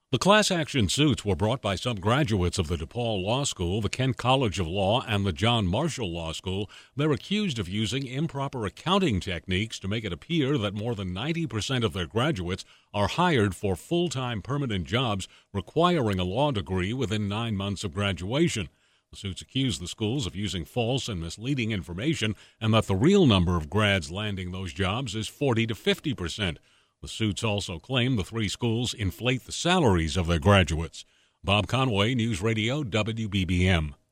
The class action suits were brought by some graduates of the DePaul Law School, the Kent College of Law, and the John Marshall Law School. They're accused of using improper accounting techniques to make it appear that more than 90% of their graduates are hired for full-time permanent jobs requiring a law degree within 9 months of graduation. The suits accuse the schools of using false and misleading information and that the real number of grads landing those jobs is 40 to 50%. The suits also claim the three schools inflate the salaries of their graduates. Bob Conway, News Radio WBBM.